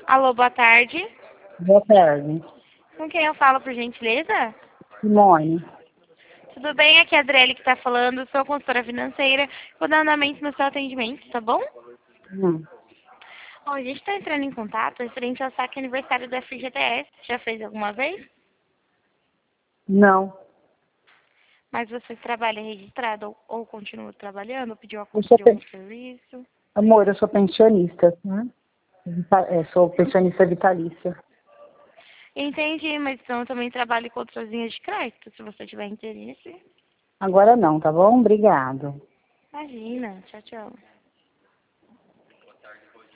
Alô, boa tarde. Boa tarde. Com quem eu falo, por gentileza? Simone. Tudo bem? Aqui é a Adriele que está falando. Sou consultora financeira. Vou dar andamento no seu atendimento, tá bom? Hum. Ó, a gente está entrando em contato referente ao saque aniversário da FGTS. Já fez alguma vez? Não. Mas você trabalha registrado ou continua trabalhando? Ou pediu a Eu conta sou de algum serviço? Amor, eu sou pensionista. Né? Sou pensionista vitalícia. Entendi, mas então eu também trabalho com outras linhas de crédito, se você tiver interesse. Agora não, tá bom? Obrigado. Imagina. Tchau, tchau.